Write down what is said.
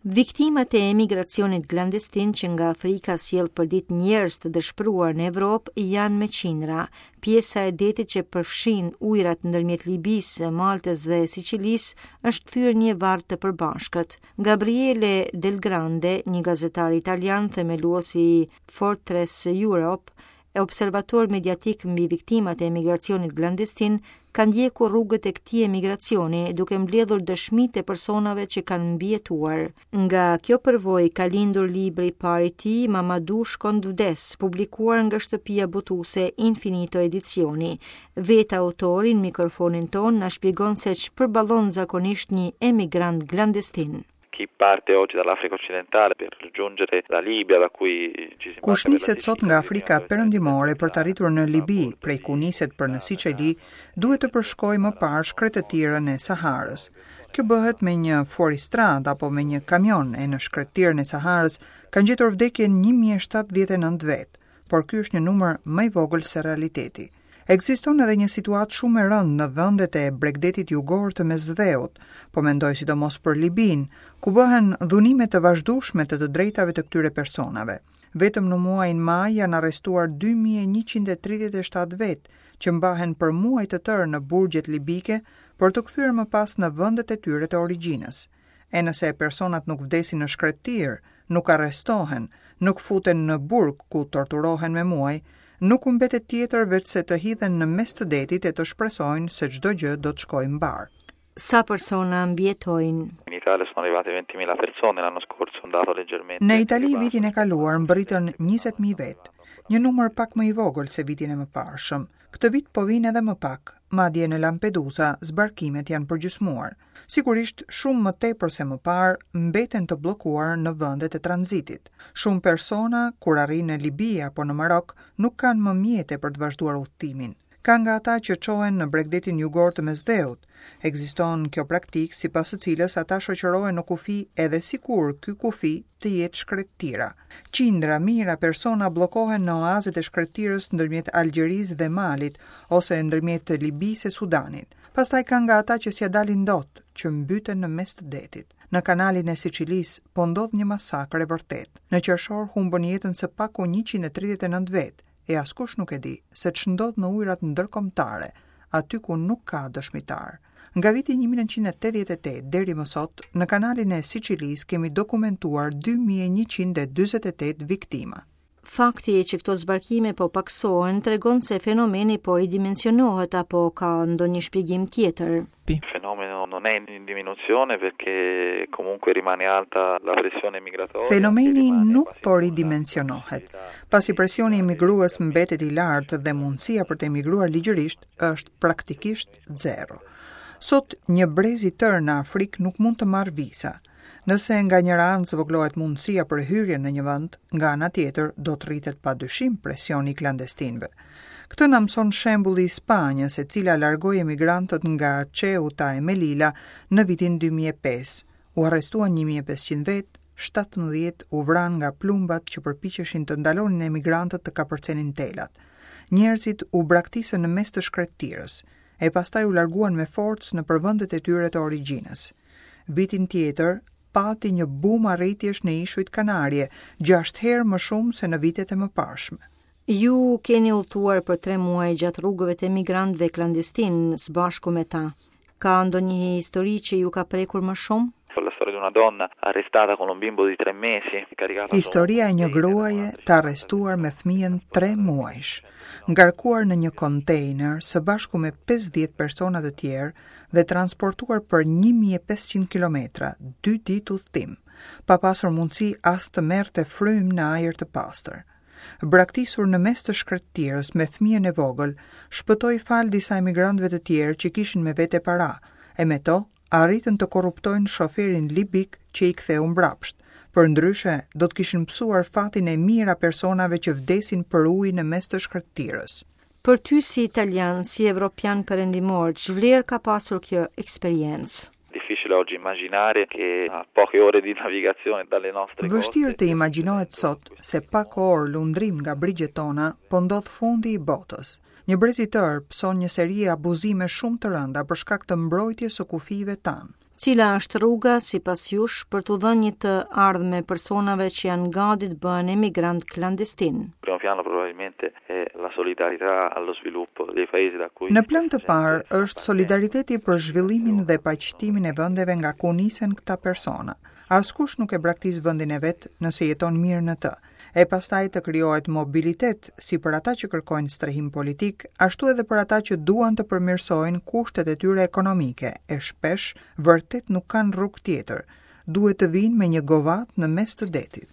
Viktimat e emigracionit klandestin që nga Afrika sjell përdit njerëz të dëshpëruar në Evropë janë me qindra. Pjesa e detit që përfshin ujërat ndërmjet Libisë, Maltës dhe Sicilisë është thyer një varr të përbashkët. Gabriele Del Grande, një gazetar italian themeluesi i Fortress Europe e observator mediatik mbi viktimat e emigracionit klandestin, ka ndjekur rrugët e këtij emigracioni duke mbledhur dëshmitë e personave që kanë mbijetuar. Nga kjo përvojë ka lindur libri i parë i tij, Mamadou shkon të vdes, publikuar nga shtëpia botuese Infinito Edizioni. Vetë autori në mikrofonin ton na shpjegon se ç'përballon zakonisht një emigrant klandestin. Chi parte oggi dall'Africa occidentale per raggiungere la Libia, da cui ci si Kush niset sot nga Afrika perëndimore për të arritur në Libi, prej ku niset për në Sicili, duhet të përshkojë më parë shkretëtirën e Saharës. Kjo bëhet me një fuoristrad apo me një kamion e në shkretëtirën e Saharës kanë gjetur vdekjen 1079 vet, por ky është një numër më i vogël se realiteti. Ekziston edhe një situatë shumë e rëndë në vendet e Bregdetit jugor të Mesdheut, po mendoj sidomos për Libin, ku bëhen dhunime të vazhdueshme të drejtave të këtyre personave. Vetëm në muajin maj janë arrestuar 2137 vet, që mbahen për muaj të tërë në burgjet libike për të kthyer më pas në vendet e tyre të origjinës. E nëse personat nuk vdesin në shkretëtir, nuk arrestohen, nuk futen në burg ku torturohen me muaj, nuk u mbetet tjetër veç se të hidhen në mes të detit e të shpresojnë se çdo gjë do të shkojë mbar. Sa persona mbjetojnë? In Italia sono arrivate 20.000 persone l'anno scorso, un dato leggermente. Në Itali vitin e kaluar mbërritën 20.000 vet, një numër pak më i vogël se vitin e mëparshëm. Këtë vit po vinë edhe më pak, madje në Lampedusa zbarkimet janë përgjysmuar. Sigurisht, shumë më tepër se më parë, mbeten të bllokuar në vendet e tranzitit. Shumë persona, kur arrin në Libi apo në Marok, nuk kanë më mjete për të vazhduar udhëtimin. Ka nga ata që çohen në Bregdetin jugor të Mesdheut. Ekziston kjo praktikë sipas së cilës ata shoqërohen në kufi edhe sikur ky kufi të jetë shkretëtira. Qindra mijëra persona bllokohen në oazet e shkretëtirës ndërmjet Algjerisë dhe Malit ose ndërmjet Libisë e Sudanit. Pastaj ka nga ata që s'ja dalin dot, që mbyten në mes të detit. Në kanalin e Sicilisë po ndodh një masakër e vërtet. Në qershor humbën jetën së paku 139 vet, e askush nuk e di se ç'ndodh në ujërat ndërkombëtare, aty ku nuk ka dëshmitar. Nga viti 1988 deri më sot, në kanalin e Sicilisë kemi dokumentuar 2148 viktima. Fakti që këto zbarkime po paksohen tregon se fenomeni po ridimensionohet apo ka ndonjë shpjegim tjetër. Il fenomeno non è in diminuzione perché comunque rimane alta la pressione migratoria. Fenomeni nuk po ridimensionohet. Pasi presioni emigrues mbetet i lartë dhe mundësia për të emigruar ligjërisht është praktikisht zero. Sot një brez i tërë në Afrikë nuk mund të marrë visa. Nëse nga njëra anë zvoglohet mundësia për hyrje në një vend, nga ana tjetër do të rritet padyshim presioni i klandestinëve. Këtë na mëson shembulli i Spanjës, e cila largoi emigrantët nga Ceuta e Melilla në vitin 2005. U arrestuan 1500 vet, 17 u vran nga plumbat që përpiqeshin të ndalonin emigrantët të kapërcenin telat. Njerëzit u braktisën në mes të shkretëtirës, e pastaj u larguan me forcë në përvendet e tyre të origjinës. Vitin tjetër pati një bum arritjesh në ishujt Kanarie, 6 herë më shumë se në vitet e mëparshme. Ju keni udhëtuar për 3 muaj gjatë rrugëve të emigrantëve klandestin së bashku me ta. Ka ndonjë histori që ju ka prekur më shumë? La storia di una donna arrestata con un bimbo di 3 mesi, caricata. Historia e një gruaje të arrestuar me fëmijën 3 muajsh, ngarkuar në një kontejner së bashku me 50 persona të tjerë dhe transportuar për 1500 kilometra, 2 ditë udhëtim, pa pasur mundësi as të merrte frymë në ajër të pastër. Braktisur në mes të shkretëtirës me fëmijën e vogël, shpëtoi fal disa emigrantëve të tjerë që kishin me vete para, e me to arritën të korruptojnë shoferin libik që i ktheu mbrapsht. Përndryshe, do të kishin mësuar fatin e mijëra personave që vdesin për ujë në mes të shkretëtirës. Për ty si italian, si evropian perëndimor, ç'vlerë ka pasur kjo eksperiencë? Difficile oggi immaginare che a poche ore di navigazione dalle nostre coste. Vështirë të imagjinohet sot se pak orë lundrim nga brigjet tona po ndodh fundi i botës. Një brez i tërë pëson një seri abuzime shumë të rënda për shkak të mbrojtjes së kufive tanë. Cila është rruga, sipas jush, për t'u dhënë një të ardhme personave që janë gati të bëhen emigrant clandestin? Primo piano probabilmente è la solidarietà allo sviluppo dei paesi da cui. Në plan të parë është solidariteti për zhvillimin dhe paqëtimin e vendeve nga ku nisen këta persona. Askush nuk e braktis vendin e vet nëse jeton mirë në të. E pastaj të krijohet mobilitet si për ata që kërkojnë strehim politik, ashtu edhe për ata që duan të përmirësojnë kushtet e tyre ekonomike, e shpesh vërtet nuk kanë rrugë tjetër. Duhet të vinë me një govat në mes të detit.